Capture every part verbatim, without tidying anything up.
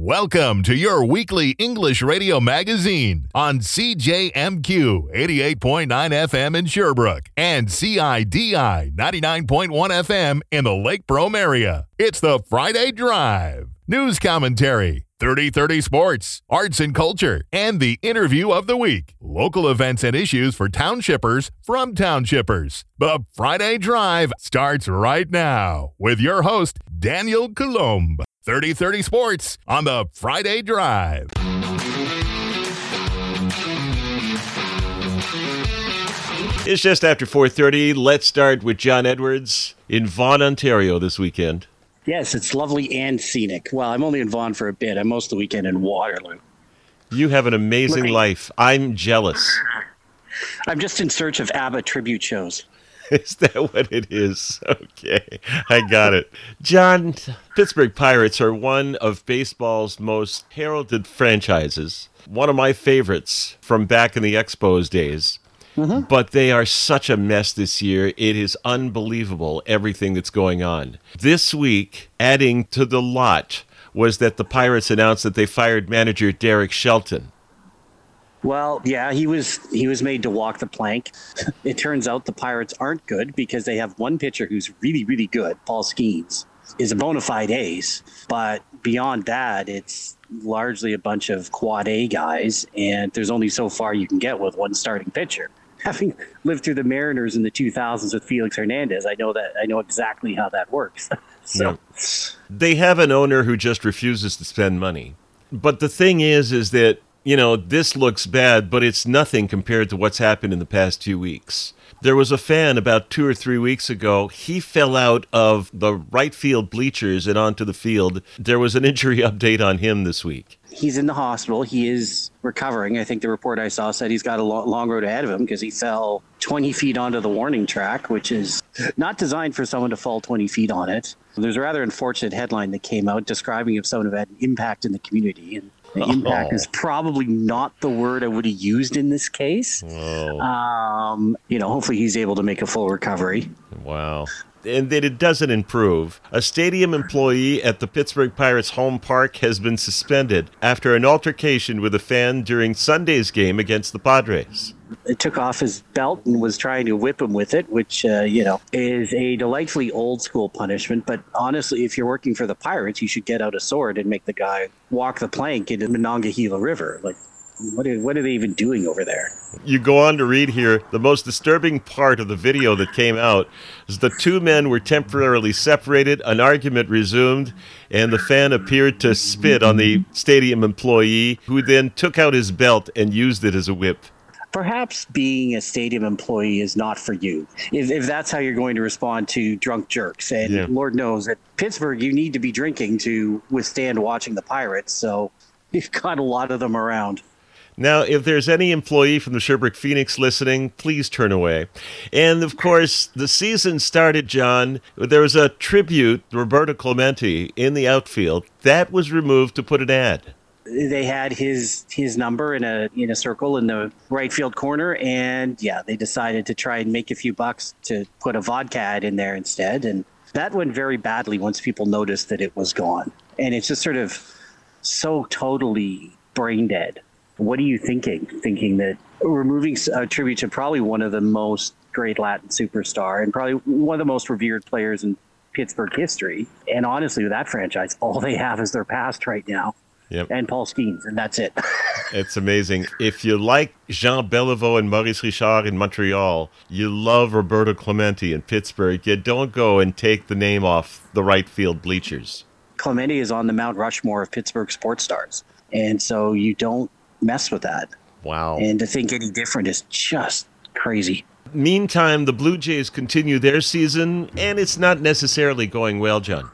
Welcome to your weekly English radio magazine on C J M Q eighty-eight point nine F M in Sherbrooke and C I D I ninety-nine point one F M in the Lake Brome area. It's the Friday Drive. News commentary, thirty thirty Sports, arts and culture, and the interview of the week. Local events and issues for townshippers from townshippers. The Friday Drive starts right now with your host, Daniel Coulombe. thirty thirty Sports on the Friday Drive. It's just after four thirty. Let's start with John Edwards in Vaughan, Ontario this weekend. Yes, it's lovely and scenic. Well, I'm only in Vaughan for a bit. I'm most of the weekend in Waterloo. You have an amazing Looking. life. I'm jealous. I'm just in search of ABBA tribute shows. Is that what it is? Okay, I got it. John, Pittsburgh Pirates are one of baseball's most heralded franchises. One of my favorites from back in the Expos days. Mm-hmm. But they are such a mess this year. It is unbelievable, everything that's going on. This week, adding to the lot, was that the Pirates announced that they fired manager Derek Shelton. Well, yeah, he was he was made to walk the plank. It turns out the Pirates aren't good because they have one pitcher who's really, really good. Paul Skeens is a bona fide ace. But beyond that, it's largely a bunch of quad A guys, and there's only so far you can get with one starting pitcher. Having lived through the Mariners in the two thousands with Felix Hernandez, I know that I know exactly how that works. so yeah. They have an owner who just refuses to spend money. But the thing is, is that, you know, this looks bad, but it's nothing compared to what's happened in the past two weeks. There was a fan about two or three weeks ago. He fell out of the right field bleachers and onto the field. There was an injury update on him this week. He's in the hospital. He is recovering. I think the report I saw said he's got a long, long road ahead of him because he fell twenty feet onto the warning track, which is not designed for someone to fall twenty feet on it. There's a rather unfortunate headline that came out describing if someone had an impact in the community. And the impact oh. is probably not the word I would have used in this case. Oh. Um, you know, hopefully he's able to make a full recovery. Wow. And that it doesn't improve. A stadium employee at the Pittsburgh Pirates home park has been suspended after an altercation with a fan during Sunday's game against the Padres. It took off his belt and was trying to whip him with it, which, uh, you know, is a delightfully old school punishment. But honestly, if you're working for the Pirates, you should get out a sword and make the guy walk the plank into the Monongahela River. Like, What are, what are they even doing over there? You go on to read here, the most disturbing part of the video that came out is the two men were temporarily separated, an argument resumed, and the fan appeared to spit on the stadium employee, who then took out his belt and used it as a whip. Perhaps being a stadium employee is not for you, if, if that's how you're going to respond to drunk jerks. And yeah. Lord knows at Pittsburgh, you need to be drinking to withstand watching the Pirates, so you've got a lot of them around. Now, if there's any employee from the Sherbrooke Phoenix listening, please turn away. And, of course, the season started, John. There was a tribute to Roberto Clemente in the outfield. That was removed to put an ad. They had his his number in a in a circle in the right field corner, and, yeah, they decided to try and make a few bucks to put a vodka ad in there instead. And that went very badly once people noticed that it was gone. And it's just sort of so totally brain dead. What are you thinking? Thinking that removing a tribute to probably one of the most great Latin superstar and probably one of the most revered players in Pittsburgh history. And honestly, with that franchise, all they have is their past right now. Yep. And Paul Skeens, and that's it. It's amazing. If you like Jean Beliveau and Maurice Richard in Montreal, you love Roberto Clemente in Pittsburgh, you don't go and take the name off the right field bleachers. Clemente is on the Mount Rushmore of Pittsburgh sports stars. And so you don't mess with that. Wow. And to think any different is just crazy. Meantime, the Blue Jays continue their season, and it's not necessarily going well, John.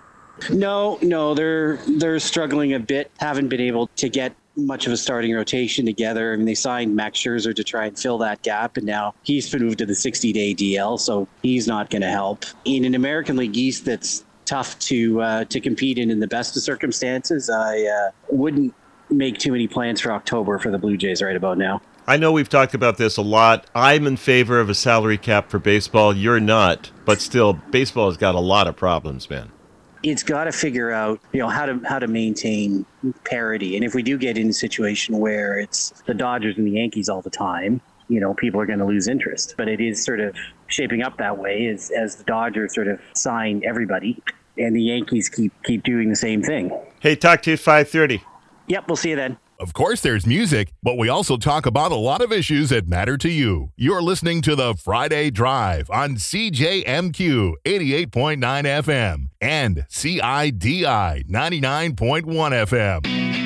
No, no, they're they're struggling a bit. Haven't been able to get much of a starting rotation together. I mean, they signed Max Scherzer to try and fill that gap, and now he's been moved to the sixty-day D L, so he's not going to help. In an American League East that's tough to uh, to compete in in the best of circumstances, I uh, wouldn't make too many plans for October for the Blue Jays right about now. I know we've talked about this a lot. I'm in favor of a salary cap for baseball. You're not, but still, baseball has got a lot of problems, man. it's got to figure out, you know, how to how to maintain parity. And if we do get in a situation where it's the Dodgers and the Yankees all the time, you know, people are going to lose interest. But it is sort of shaping up that way as as the Dodgers sort of sign everybody, and the Yankees keep keep doing the same thing. Hey, talk to you at five thirty. Yep, we'll see you then. Of course, there's music, but we also talk about a lot of issues that matter to you. You're listening to the Friday Drive on C J M Q eighty-eight point nine F M and C I D I ninety-nine point one F M.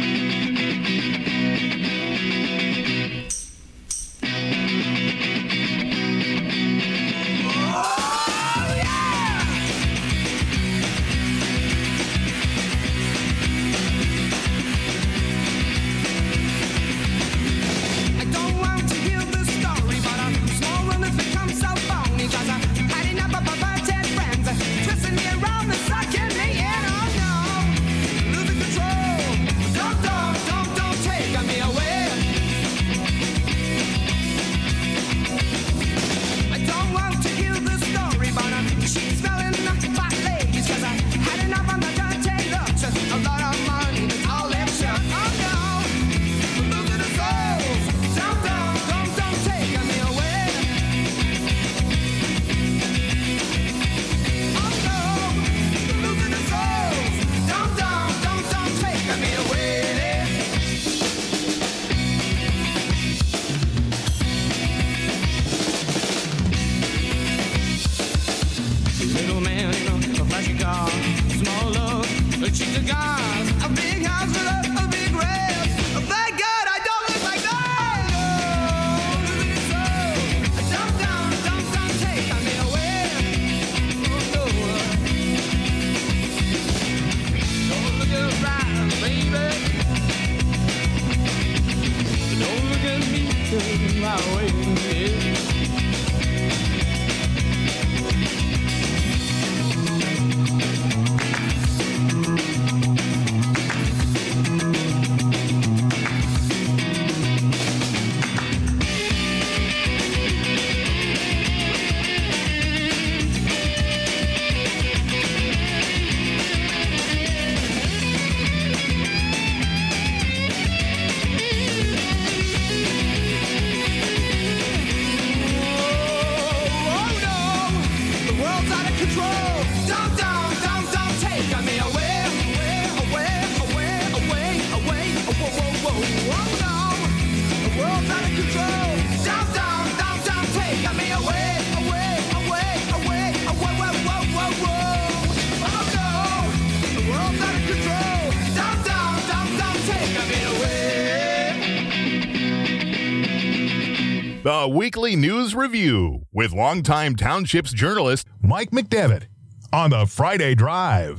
The Weekly News Review with longtime Townships journalist Mike McDevitt on the Friday Drive.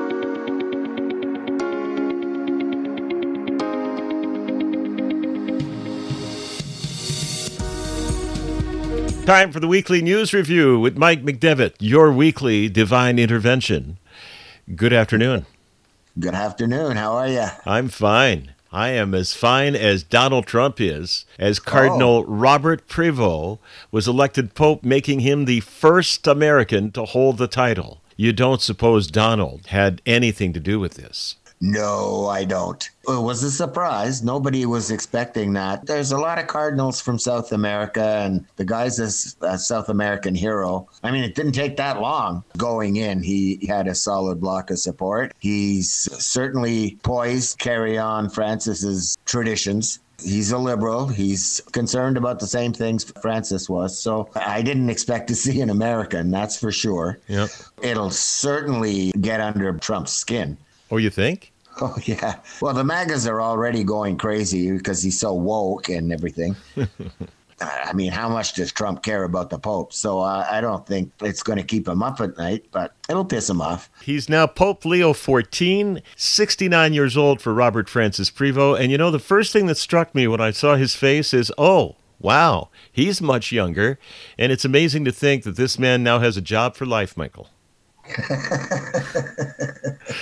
Time for the Weekly News Review with Mike McDevitt, your weekly divine intervention. Good afternoon. Good afternoon. How are you? I'm fine. I am as fine as Donald Trump is, as Cardinal oh. Robert Prevost was elected Pope, making him the first American to hold the title. You don't suppose Donald had anything to do with this? No, I don't. It was a surprise. Nobody was expecting that. There's a lot of cardinals from South America, and the guy's a, a South American hero. I mean, it didn't take that long. Going in, he had a solid block of support. He's certainly poised to carry on Francis's traditions. He's a liberal. He's concerned about the same things Francis was. So I didn't expect to see an American, that's for sure. Yep. It'll certainly get under Trump's skin. Oh, you think? Oh, yeah. Well, the MAGAs are already going crazy because he's so woke and everything. I mean, how much does Trump care about the Pope? So uh, I don't think it's going to keep him up at night, but it'll piss him off. He's now Pope Leo the fourteenth, sixty-nine years old for Robert Francis Prevost. And you know, the first thing that struck me when I saw his face is, oh, wow, he's much younger. And it's amazing to think that this man now has a job for life, Michael.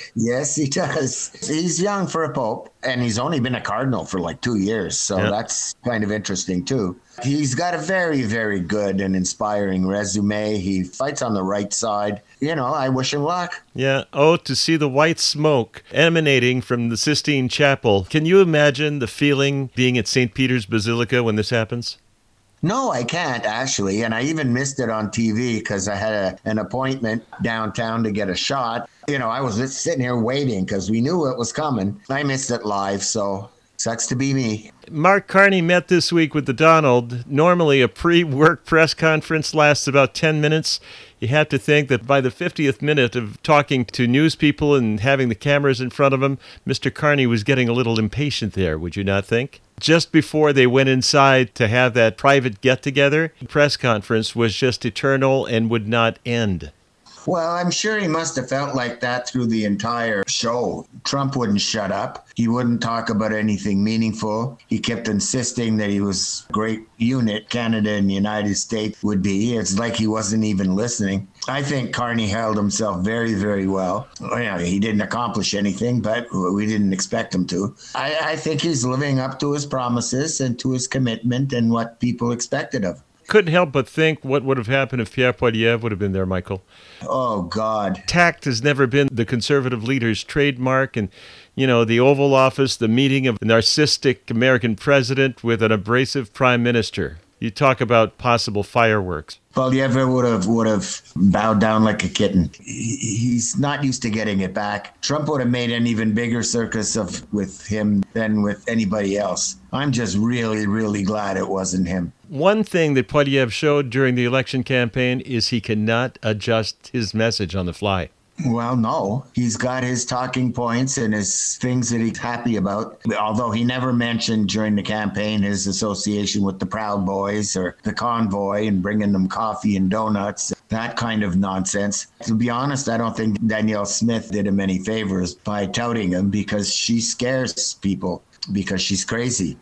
Yes, he does. He's young for a pope, and he's only been a cardinal for like two years. So Yep. that's kind of interesting, too. He's got a very, very good and inspiring resume. He fights on the right side. You know, I wish him luck. Yeah. Oh, to see the white smoke emanating from the Sistine Chapel. Can you imagine the feeling being at Saint Peter's Basilica when this happens? No, I can't actually. And I even missed it on T V because I had a, an appointment downtown to get a shot. You know, I was just sitting here waiting because we knew it was coming. I missed it live, so sucks to be me. Mark Carney met this week with the Donald. Normally, a pre-work press conference lasts about ten minutes. You have to think that by the fiftieth minute of talking to news people and having the cameras in front of him, Mister Carney was getting a little impatient there, would you not think? Just before they went inside to have that private get-together, the press conference was just eternal and would not end. Well, I'm sure he must have felt like that through the entire show. Trump wouldn't shut up. He wouldn't talk about anything meaningful. He kept insisting that he was a great unit, Canada and the United States would be. It's like he wasn't even listening. I think Carney held himself very, very well. Well, yeah, he didn't accomplish anything, but we didn't expect him to. I, I think he's living up to his promises and to his commitment and what people expected of him. Couldn't help but think what would have happened if Pierre Poilievre would have been there, Michael. Oh, God. Tact has never been the conservative leader's trademark. And, you know, the Oval Office, the meeting of a narcissistic American president with an abrasive prime minister. You talk about possible fireworks. Poilievre would have would have bowed down like a kitten. He, he's not used to getting it back. Trump would have made an even bigger circus of with him than with anybody else. I'm just really, really glad it wasn't him. One thing that Poilievre showed during the election campaign is he cannot adjust his message on the fly. Well, no. He's got his talking points and his things that he's happy about. Although he never mentioned during the campaign his association with the Proud Boys or the convoy and bringing them coffee and donuts, that kind of nonsense. To be honest, I don't think Danielle Smith did him any favors by touting him because she scares people because she's crazy.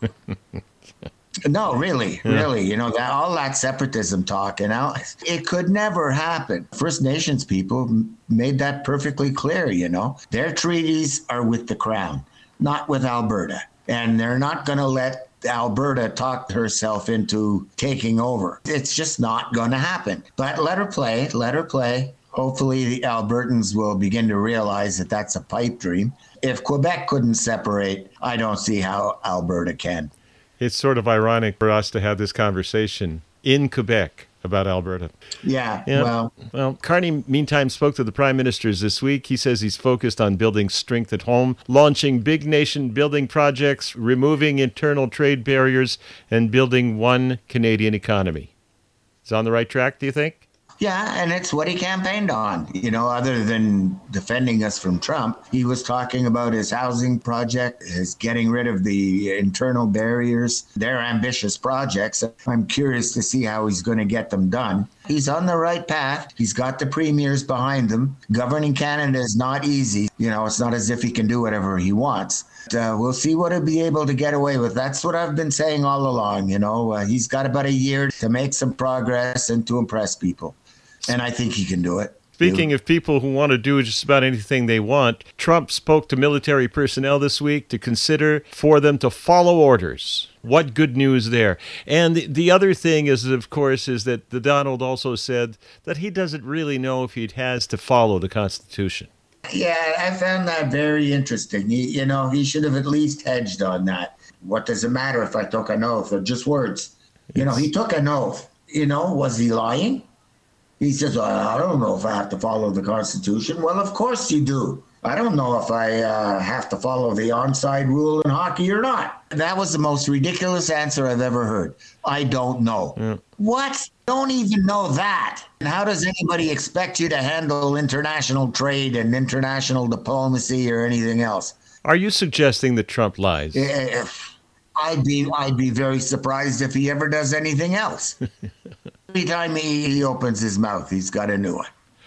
No, really, Yeah. really. You know, that all that separatism talk, and now it could never happen. First Nations people m- made that perfectly clear, you know. Their treaties are with the Crown, not with Alberta. And they're not going to let Alberta talk herself into taking over. It's just not going to happen. But let her play, let her play. Hopefully the Albertans will begin to realize that that's a pipe dream. If Quebec couldn't separate, I don't see how Alberta can. It's sort of ironic for us to have this conversation in Quebec about Alberta. Yeah, Yeah. well, Well, Carney, meantime, spoke to the prime ministers this week. He says he's focused on building strength at home, launching big nation-building projects, removing internal trade barriers, and building one Canadian economy. Is on the right track, do you think? yeah, and it's what he campaigned on. You know, other than defending us from Trump, he was talking about his housing project, his getting rid of the internal barriers. They're ambitious projects. I'm curious to see how he's going to get them done. He's on the right path. He's got the premiers behind him. Governing Canada is not easy. You know, it's not as if he can do whatever he wants. Uh, we'll see what he'll be able to get away with. That's what I've been saying all along. You know, uh, he's got about a year to make some progress and to impress people. And I think he can do it. Speaking of people who want to do just about anything they want, Trump spoke to military personnel this week to consider for them to follow orders. What good news there. And the, the other thing is, of course, is that the Donald also said that he doesn't really know if he has to follow the Constitution. Yeah, I found that very interesting. He, you know, he should have at least hedged on that. What does it matter if I took an oath? Or just words. You know, he took an oath. You know, was he lying? He says, well, I don't know if I have to follow the Constitution. Well, of course you do. I don't know if I uh, have to follow the onside rule in hockey or not. That was the most ridiculous answer I've ever heard. I don't know. Yeah. What? Don't even know that. And how does anybody expect you to handle international trade and international diplomacy or anything else? Are you suggesting that Trump lies? If I'd be, I'd be very surprised if he ever does anything else. Every time he, he opens his mouth, he's got a new one.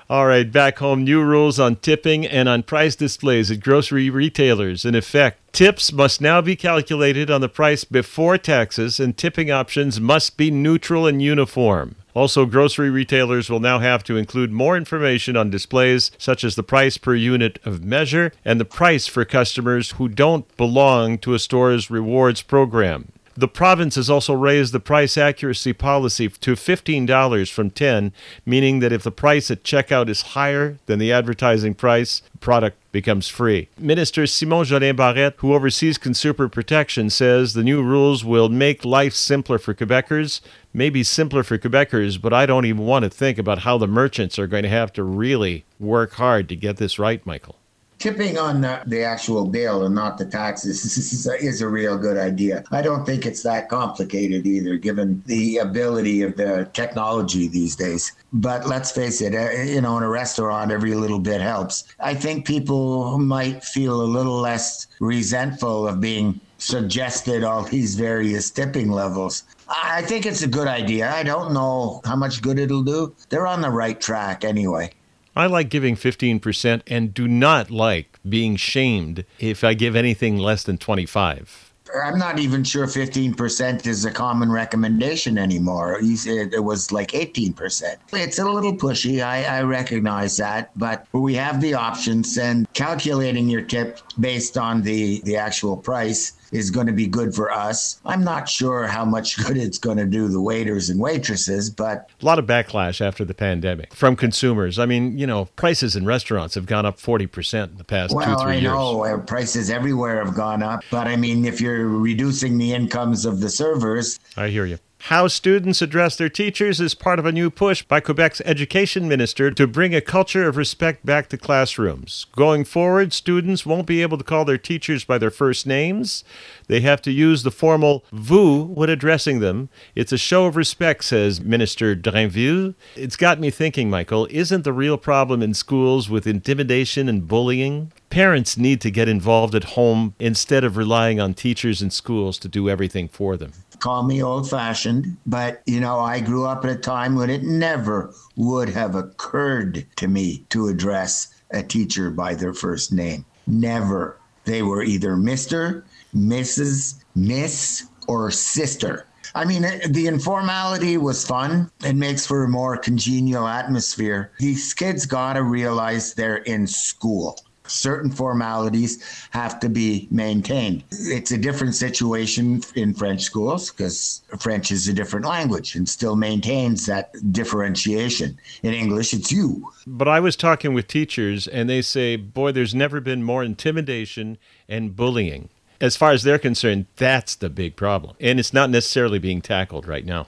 All right, back home, new rules on tipping and on price displays at grocery retailers in effect. Tips must now be calculated on the price before taxes, and tipping options must be neutral and uniform. Also, grocery retailers will now have to include more information on displays, such as the price per unit of measure and the price for customers who don't belong to a store's rewards program. The province has also raised the price accuracy policy to fifteen dollars from ten dollars, meaning that if the price at checkout is higher than the advertising price, the product becomes free. Minister Simon Jolin Barrette, who oversees consumer protection, says the new rules will make life simpler for Quebecers, maybe simpler for Quebecers, but I don't even want to think about how the merchants are going to have to really work hard to get this right, Michael. Tipping on the, the actual bill and not the taxes is a, is a real good idea. I don't think it's that complicated either, given the ability of the technology these days. But let's face it, uh, you know, in a restaurant, every little bit helps. I think people might feel a little less resentful of being suggested all these various tipping levels. I think it's a good idea. I don't know how much good it'll do. They're on the right track anyway. I like giving fifteen percent and do not like being shamed if I give anything less than twenty-five. I'm not even sure fifteen percent is a common recommendation anymore. You said it was like eighteen percent. It's a little pushy, I, I recognize that, but we have the options, and calculating your tip based on the, the actual price is going to be good for us. I'm not sure how much good it's going to do the waiters and waitresses, but... A lot of backlash after the pandemic from consumers. I mean, you know, prices in restaurants have gone up forty percent in the past well, two, three I years. Well, I know prices everywhere have gone up, but I mean, if you're reducing the incomes of the servers... I hear you. How students address their teachers is part of a new push by Quebec's education minister to bring a culture of respect back to classrooms. Going forward, students won't be able to call their teachers by their first names. They have to use the formal vous when addressing them. It's a show of respect, says Minister Drainville. It's got me thinking, Michael, isn't the real problem in schools with intimidation and bullying? Parents need to get involved at home instead of relying on teachers and schools to do everything for them. Call me old-fashioned, but, you know, I grew up at a time when it never would have occurred to me to address a teacher by their first name. Never. They were either Mister, Missus, Miss, or Sister. I mean, the informality was fun. It makes for a more congenial atmosphere. These kids got to realize they're in school. Certain formalities have to be maintained. It's a different situation in French schools because French is a different language and still maintains that differentiation. In English, it's you. But I was talking with teachers and they say, boy, there's never been more intimidation and bullying. As far as they're concerned, that's the big problem. And it's not necessarily being tackled right now.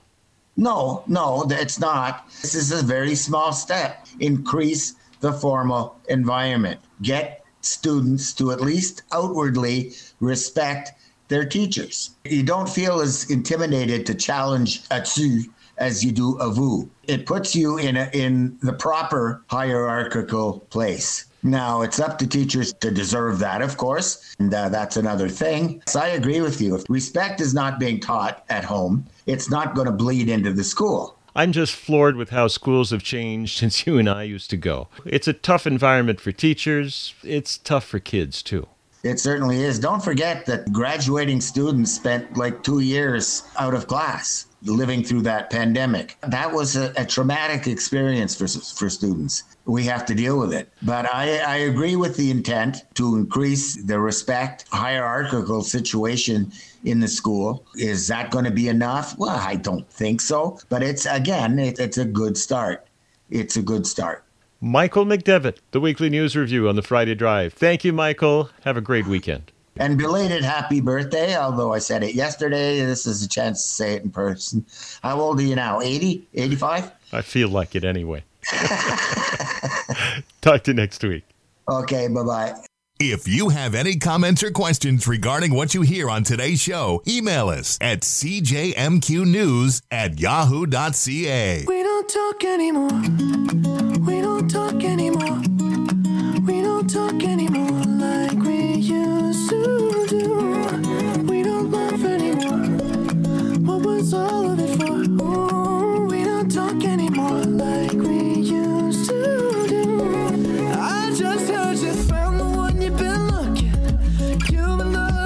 No, no, it's not. This is a very small step. Increase the formal environment. Get students to at least outwardly respect their teachers. You don't feel as intimidated to challenge a tu as you do a vous. It puts you in a, in the proper hierarchical place. Now, it's up to teachers to deserve that, of course, and uh, that's another thing. So I agree with you. If respect is not being taught at home, it's not going to bleed into the school. I'm just floored with how schools have changed since you and I used to go. It's a tough environment for teachers. It's tough for kids, too. It certainly is. Don't forget that graduating students spent like two years out of class living through that pandemic. That was a, a traumatic experience for for students. We have to deal with it. But I, I agree with the intent to increase the respect, hierarchical situation in the school. Is that going to be enough? Well, I don't think so. But it's, again, it, it's a good start. It's a good start. Michael McDevitt, the Weekly News Review on the Friday Drive. Thank you, Michael. Have a great weekend. And belated happy birthday, although I said it yesterday. This is a chance to say it in person. How old are you now? eighty? eighty-five? I feel like it anyway. Talk to you next week. Okay, bye-bye. If you have any comments or questions regarding what you hear on today's show, email us at c j m q news at yahoo dot c a. We don't talk anymore. We don't talk anymore. We don't talk anymore like we used to do. We don't laugh anymore. What was all of it for? Ooh, we don't talk anymore like we used to do.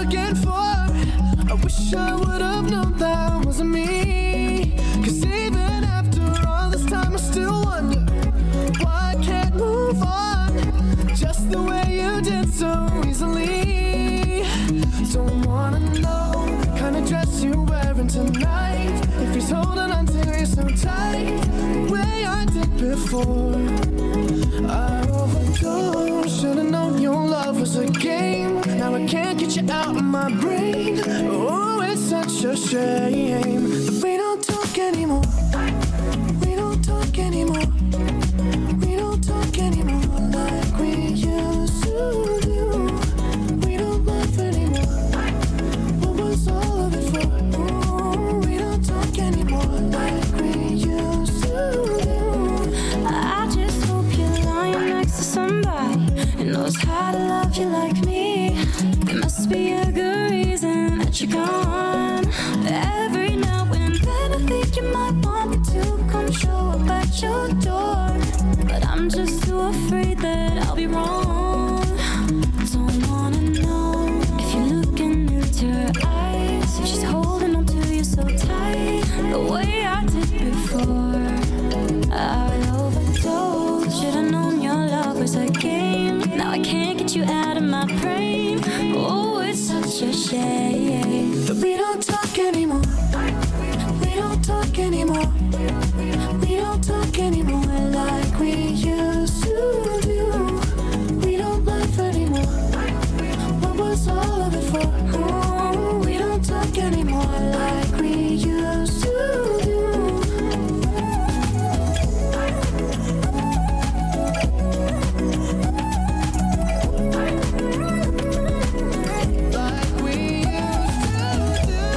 looking for. I wish I would have known that wasn't me. Cause even after all this time I still wonder why I can't move on just the way you did so easily. Don't wanna know the kind of dress you're wearing tonight, if he's holding on to you so tight the way I did before. I overdosed, should've known your love was a game. Now I can't get you out of my brain. Oh, it's such a shame that we don't talk anymore. We don't talk anymore. We don't talk anymore like we used to do. We don't laugh anymore. What was all of it for? Oh, we don't talk anymore like we used to do. I just hope you're lying next to somebody who knows how to love you like me. There must be a good reason that you're gone. Every now and then I think you might want me to come show up at your door, but I'm just too afraid that I'll be wrong. Don't wanna know if you're looking into her eyes, if she's holding on to you so tight the way I did before. I overdosed, should've known your love was a game. Now I can't get you out of my brain. Oh, it's such a shame that we don't talk anymore. We don't talk anymore. We don't talk anymore like we used to do. We don't laugh anymore. What was all of it for? Oh, we don't talk anymore like we used to do. Like we used to do.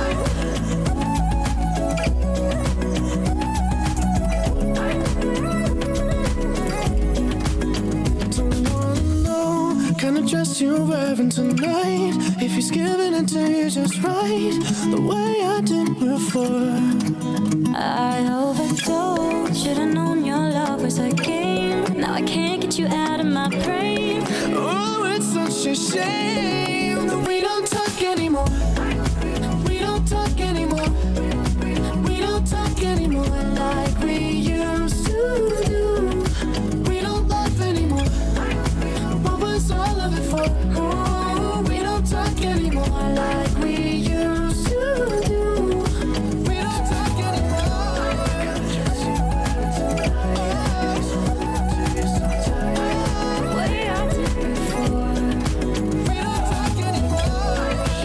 Don't wanna know kind of dress you're wearing tonight, if he's giving it to you just right the way I did before. I overdosed, should've known your love was a game. Now I can't get you out of my brain. Oh, it's such a shame that we don't talk anymore. We don't talk anymore. We don't talk anymore like we used to do. We don't laugh anymore. What was all of it for? Oh, we don't talk anymore like we used to do. We don't talk anymore. The way I did before. We don't talk anymore.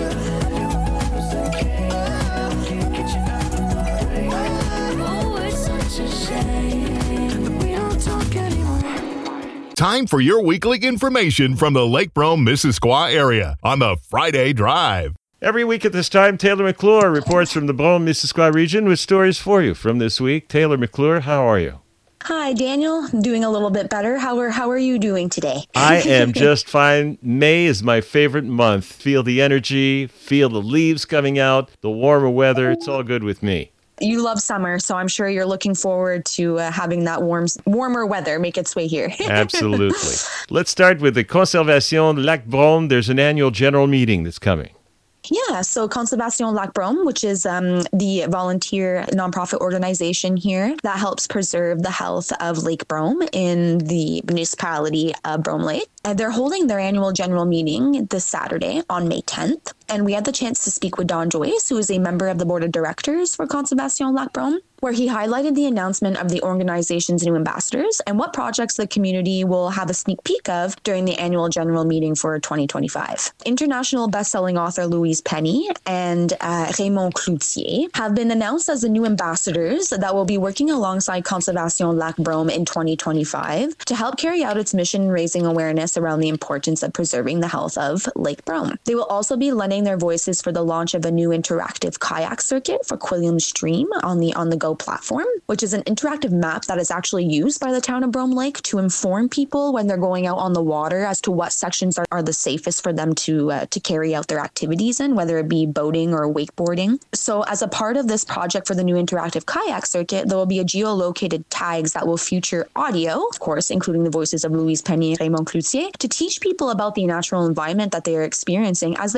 Oh, it's such a shame. We don't talk anymore. Time for your weekly information from the Lake Brome, Missisquoi area on the Friday Drive. Every week at this time, Taylor McClure reports from the Brome, Missisquoi region with stories for you from this week. Taylor McClure, how are you? Hi, Daniel. Doing a little bit better. How are How are you doing today? I am just fine. May is my favorite month. Feel the energy, feel the leaves coming out, the warmer weather. It's all good with me. You love summer, so I'm sure you're looking forward to uh, having that warm, warmer weather make its way here. Absolutely. Let's start with the Conservation Lac Brome. There's an annual general meeting that's coming. Yeah, so Conservation Lac Brome, which is um, the volunteer nonprofit organization here that helps preserve the health of Lake Brome in the municipality of Brome Lake. And they're holding their annual general meeting this Saturday on May tenth. And we had the chance to speak with Don Joyce, who is a member of the board of directors for Conservation Lac Brome, where he highlighted the announcement of the organization's new ambassadors and what projects the community will have a sneak peek of during the annual general meeting for twenty twenty-five. International best-selling author Louise Penny and uh, Raymond Cloutier have been announced as the new ambassadors that will be working alongside Conservation Lac Brome in twenty twenty-five to help carry out its mission raising awareness around the importance of preserving the health of Lake Brome. They will also be lending their voices for the launch of a new interactive kayak circuit for Quilliam Stream on the On The Go platform, which is an interactive map that is actually used by the town of Brome Lake to inform people when they're going out on the water as to what sections are, are the safest for them to uh, to carry out their activities in, whether it be boating or wakeboarding. So as a part of this project for the new interactive kayak circuit, there will be a geolocated tags that will feature audio, of course, including the voices of Louise Penny and Raymond Cloutier, to teach people about the natural environment that they are experiencing as they kayak.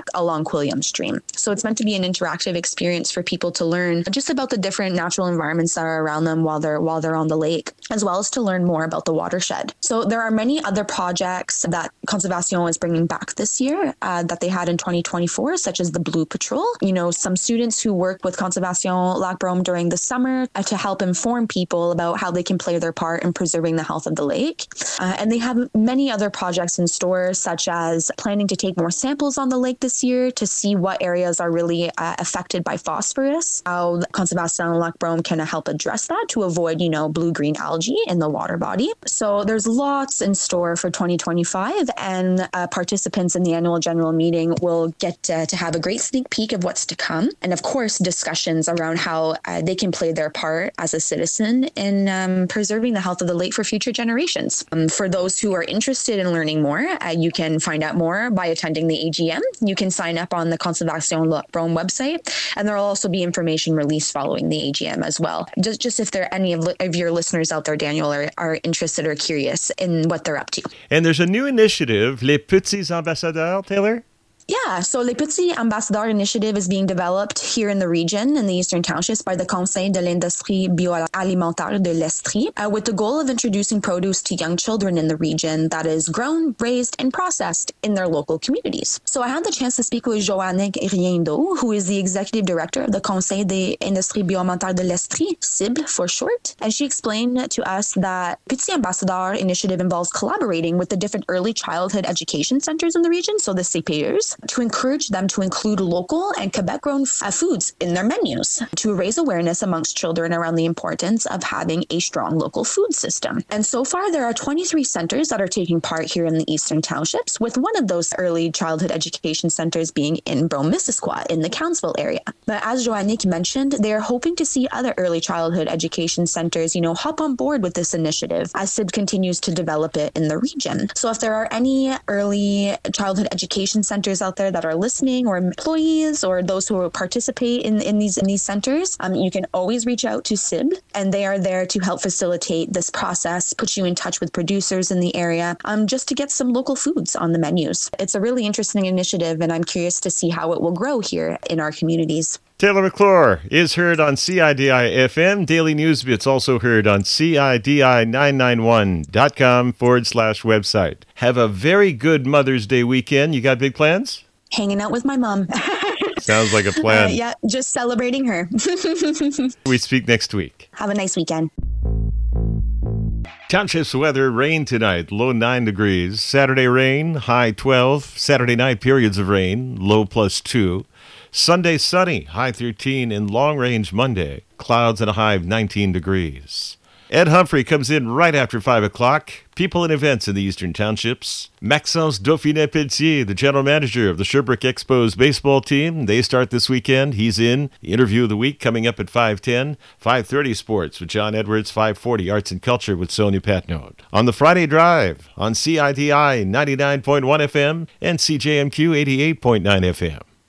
along Quilliam Stream. So it's meant to be an interactive experience for people to learn just about the different natural environments that are around them while they're while they're on the lake, as well as to learn more about the watershed. So there are many other projects that Conservation is bringing back this year uh, that they had in twenty twenty-four, such as the Blue Patrol. You know, some students who work with Conservation Lac Brome during the summer uh, to help inform people about how they can play their part in preserving the health of the lake. Uh, and they have many other projects in store, such as planning to take more samples on the lake this year to see what areas are really uh, affected by phosphorus, how Conservation Lac Brome can help address that to avoid, you know, blue-green algae in the water body. So there's lots in store for twenty twenty-five, and uh, participants in the annual general meeting will get uh, to have a great sneak peek of what's to come. And of course, discussions around how uh, they can play their part as a citizen in um, preserving the health of the lake for future generations. Um, for those who are interested in learning more, uh, you can find out more by attending the A G M. You can sign up on the Conservation Lac Brome website, and there will also be information released following the A G M as well. Just, just if there are any of, li- of your listeners out there, Daniel, are, are interested or curious in what they're up to. And there's a new initiative, Les Petits Ambassadeurs, Taylor? Yeah, so Le Petit Ambassadeur Initiative is being developed here in the region, in the Eastern Townships, by the Conseil de l'Industrie Bioalimentaire de l'Estrie, uh, with the goal of introducing produce to young children in the region that is grown, raised, and processed in their local communities. So I had the chance to speak with Joannick Riendo, who is the Executive Director of the Conseil de l'Industrie Bioalimentaire de l'Estrie, C I B L for short, and she explained to us that Petit Ambassadeur Initiative involves collaborating with the different early childhood education centers in the region, so the C P E's, to encourage them to include local and Quebec-grown uh, foods in their menus, to raise awareness amongst children around the importance of having a strong local food system. And so far, there are twenty-three centers that are taking part here in the Eastern Townships, with one of those early childhood education centers being in Brome-Missisquoi in the Countsville area. But as Joannick mentioned, they are hoping to see other early childhood education centers, you know, hop on board with this initiative as C I B continues to develop it in the region. So if there are any early childhood education centers out there that are listening, or employees, or those who participate in, in these in these centers, um, you can always reach out to C I B, and they are there to help facilitate this process, put you in touch with producers in the area, um, just to get some local foods on the menus. It's a really interesting initiative, and I'm curious to see how it will grow here in our communities. Taylor McClure is heard on C I D I F M Daily News. It's also heard on C I D I nine ninety-one dot com forward slash website. Have a very good Mother's Day weekend. You got big plans? Hanging out with my mom. Sounds like a plan. Uh, yeah, just celebrating her. We speak next week. Have a nice weekend. Townships weather, rain tonight, low nine degrees. Saturday rain, high twelve. Saturday night, periods of rain, low plus two. Sunday sunny, high thirteen, and long range Monday, clouds and a high of nineteen degrees. Ed Humphrey comes in right after five o'clock. People and events in the Eastern Townships. Maxence Dauphinet-Pelletier, the general manager of the Sherbrooke Expos baseball team. They start this weekend. He's in. The interview of the week coming up at five ten. five thirty sports with John Edwards. five forty arts and culture with Sonia Patnode. On the Friday Drive on C I D I ninety-nine point one F M and C J M Q eighty-eight point nine F M.